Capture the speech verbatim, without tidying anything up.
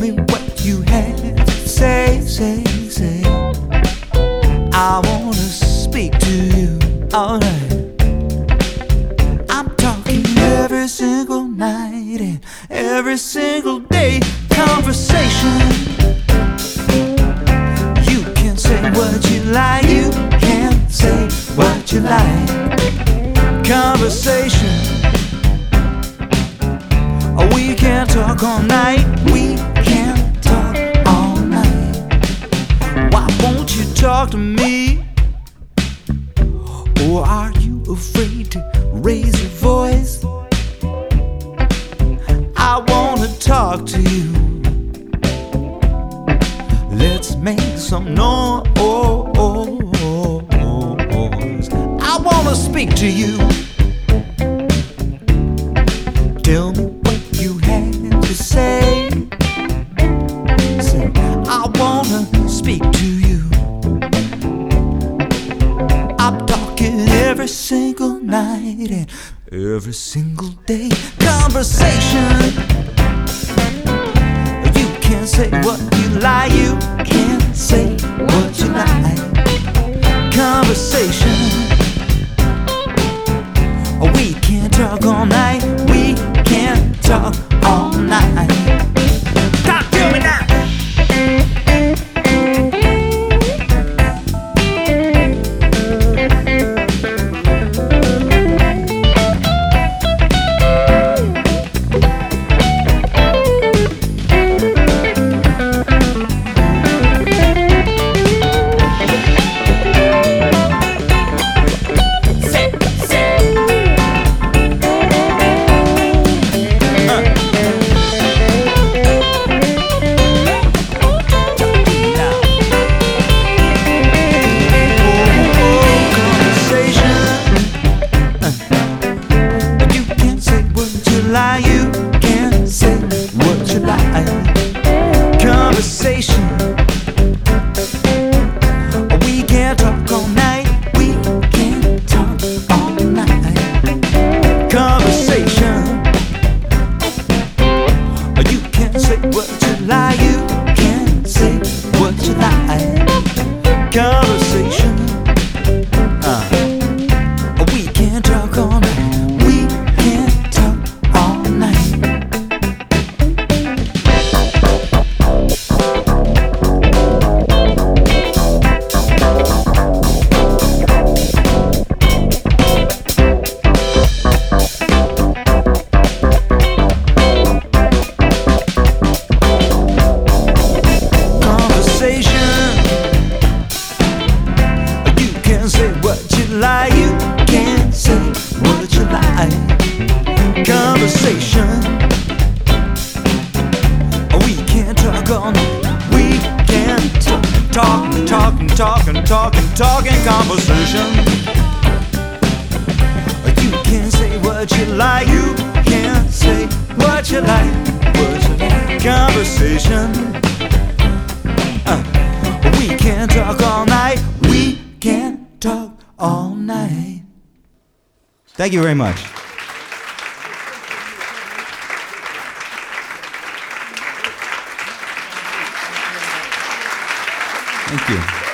me what you had to say, say, say. I wanna speak to you, alright. I'm talking every single night and every single day. Conversation. You can say what you like, you can say what you like. Conversation. We can talk all night, we can talk all night. Why won't you talk to me? Or are you afraid to raise your voice? I wanna talk to you. Let's make some noise. I wanna speak to you. Tell me what you had to say. Say, I wanna speak to you. I'm talking every single night and every single day. Conversation. You can say what you like, you can say what you like. Conversation. We can talk all night, we can talk all night. Talk to me now. You can say what you like. Conversation. We can talk all night, we can talk all night. Conversation. You can say what you like, you can say what you like. Conversation. uh, We can talk all night, we can talk all night. Conversation. You can say what you like, you can say what you like. Conversation. We can talk on, we can talk, talk, talk, and talk, and talk, and talk in conversation. You can say what you like, you can say what you like, what you like. Conversation. Uh, we can talk all night, we can talk all night. Thank you very much. Thank you.